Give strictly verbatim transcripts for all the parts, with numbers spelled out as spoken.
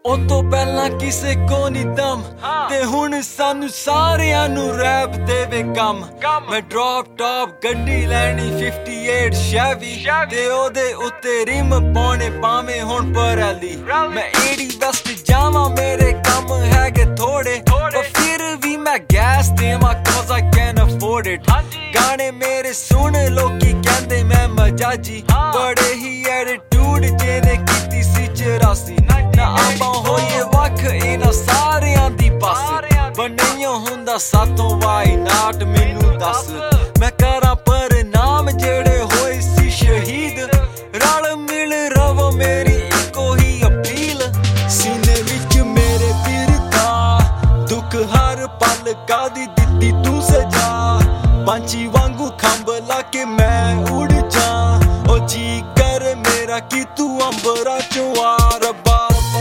ਉਹ ਤੋਂ ਪਹਿਲਾਂ ਕਿਸੇ ਕੋ ਨੀ ਦਮ ਤੇ ਹੁਣ ਸਾਨੂੰ ਸਾਰਿਆਂ ਨੂੰ ਰੈਪ ਦੇਵੇ ਕੰਮ। ਮੈਂ ਡ੍ਰੌਪ ਟੌਪ ਗੱਡੀ ਲੈਣੀ ਅਠਾਸੀ ਸ਼ੈਵੀ ਤੇ ਉਹਦੇ ਉੱਤੇ ਰਿਮ ਪਾਉਣੇ ਪਾਵੇਂ ਹੁਣ ਪਰਾਲੀ। ਮੈਂ ਏਡੀ ਵੈਸਟ ਜਾਵਾਂ ਮੇਰੇ ਕੰਮ ਹੈਗੇ ਥੋੜੇ ਪਰ ਫਿਰ ਵੀ ਮੈਂ ਗੈਸ ਦੇਵਾਂ cause I can afford it। ਗਾਣੇ ਮੇਰੇ ਸੁਣ ਲੋਕੀ ਕਹਿੰਦੇ ਮੈਂ ਮਜਾਜੀ ਬੜੇ ਹੀ ਐਟੀਟਿਊਡ ਜਿਹਨੇ ਕੀਤੀ ਸੀ ਚੁਰਾਸੀ। ਨਾ ਆਪਾਂ ਹੋਈਏ ਵੱਖ ਇਹਨਾਂ ਸਾਰਿਆਂ ਦੀ ਬਸ ਪਰ ਨਹੀਂ ਹੁੰਦਾ ਸਾਥੋਂ ਵਾਈ ਨਾਟ ਮੈਨੂੰ ਦੱਸ। ਮੈਂ ਕਰਾਂ ਪਰਿਣਾਮ ਜਿਹੜੇ ਹੋਏ ਸੀ ਸ਼ਹੀਦ ਰਲ ਮਿਲ ਰਵੋ ਮੇਰੀ ਇੱਕੋ ਹੀ ਅਪੀਲ। ਸੀਨੇ ਵਿੱਚ ਮੇਰੇ ਬਿਰਦਾ ਦੁੱਖ ਹਰ ਪਲ ਕਾਦੀ ਦਿੱਤੀ ਤੂੰ ਸਜਾ। ਪੰਛੀ ਵਾਂਗੂ ਖੰਭ ਲਾ ਕੇ ਮੈਂ ਉੜ ਜਾ ਉਹ ਜੀ ਕਰ ਮੇਰਾ ਕਿ ਤੂੰ ਅੰਬਰਾਂ ਚੋਂ ਆ ਰੱਬਾ।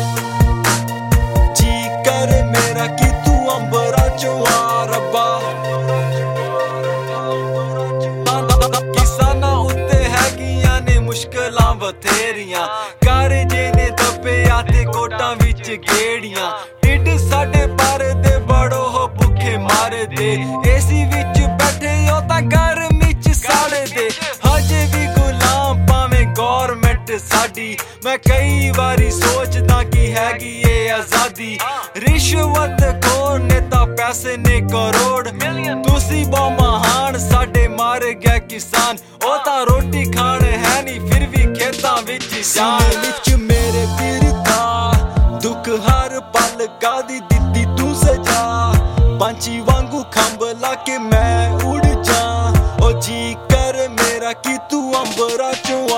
ਜੀ ਕਰ ਮੇਰਾ ਕਿ ਤੂੰ ਅੰਬਰਾਂ ਚੋਂ ਆ ਰੱਬਾ। ਕਿਸਾਨਾਂ ਉੱਤੇ ਹੈਗੀਆਂ ਨੇ ਮੁਸ਼ਕਲਾਂ ਬਥੇਰੀਆਂ ਕਰ ਜਿਹਨੇ ਦੱਬਿਆ ਤੇ ਕੋਟਾਂ ਵਿੱਚ ਗੇੜੀਆਂ। ਢਿੱਡ ਸਾਡੇ ਪਰ ਦੇ ਬੜੋ ਹੋ ਭੁੱਖੇ ਮਾਰਦੇ ਏਸੀ ਵਿੱਚ ਬੈਠੇ ਉਹ ਤਾਂ ਗਰਮੀ ਚ ਸਾੜਦੇ ਹਜੇ ਵੀ ਗੁਲਾਮ ਭਾਵੇਂ ਗੌਰਮੈਂਟ ਸਾਡੀ। ਮੈਂ ਕਈ ਵਾਰੀ ਸੋਚਦਾ ਕਿ ਹੈਗੀ ਏ ਆਜ਼ਾਦੀ ਰਿਸ਼ਵਤ ਖੋਰ ਨੇ ਤਾਂ ਪੈਸੇ ਨੇ ਕਰੋੜ। ਤੁਸੀਂ ਬਹੁ ਮਹਾਨ ਸਾਡੇ ਮਾਰ ਗਿਆ ਕਿਸਾਨ ਉਹ ਤਾਂ ਰੋਟੀ ਖਾਣ ਹੈ ਨੀ ਫਿਰ ਵੀ ਖੇਤਾਂ ਵਿੱਚ ਜਾਨ। ਵਿੱਚ ਮੇਰੇ ਬਿਰਦਾ ਦੁੱਖ ਹਰ ਪਲ ਕਾਦੀ ਦਿੱਤੀ ਤੂੰ ਸਜਾ। ਪੰਛੀ ਵਾਂਗੂ ਖੰਭ ਲਾ ਕੇ ਮੈਂ ਉੜ ਜਾ ਉਹ ਜੀ ਕਰ ਮੇਰਾ ਕਿ ਤੂੰ ਅੰਬਰਾਂ ਚੋਂ